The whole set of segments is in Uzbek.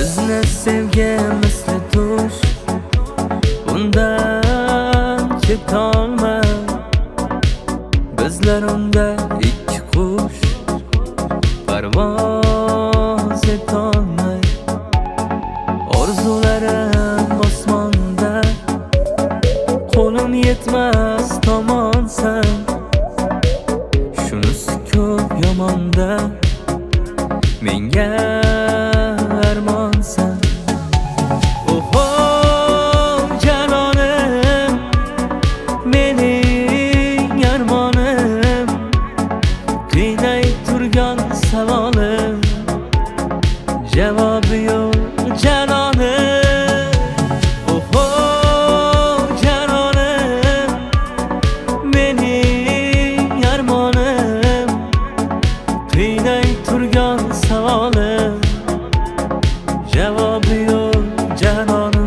Bizni sevgi misli tush, bundan ketolma. Bizlar unda ikki qush, parvoz etolmay. Orzularim osmonda, qo'lim yetmas tomonsan. Shunisi ko'p yomonda, menga armonsan. Oho janonim, mening armonim, qiynay turgan savolim, javobi yo'q janonim. Oho janonim, mening armonim, qiynay turgan savolim, javobi yo'q janonim.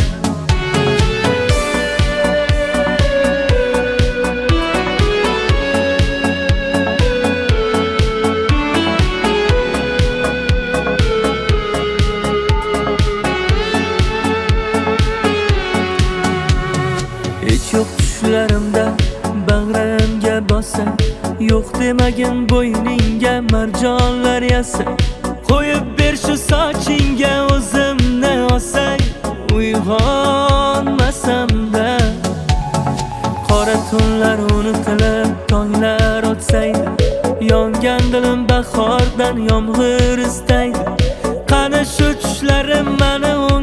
Hech yo'q tushlarimda bag'rimga bossa, yo'q demagin bo'yningga marjonlar yasa. Qo'yib ber shu sochingga o'zimni olsang, uyg'onmasamda. Qora tunlar unutilib tonglar o'tsaydi, yongan dilim bahordan yomg'ir istaydi. Qani shu tushlarim mani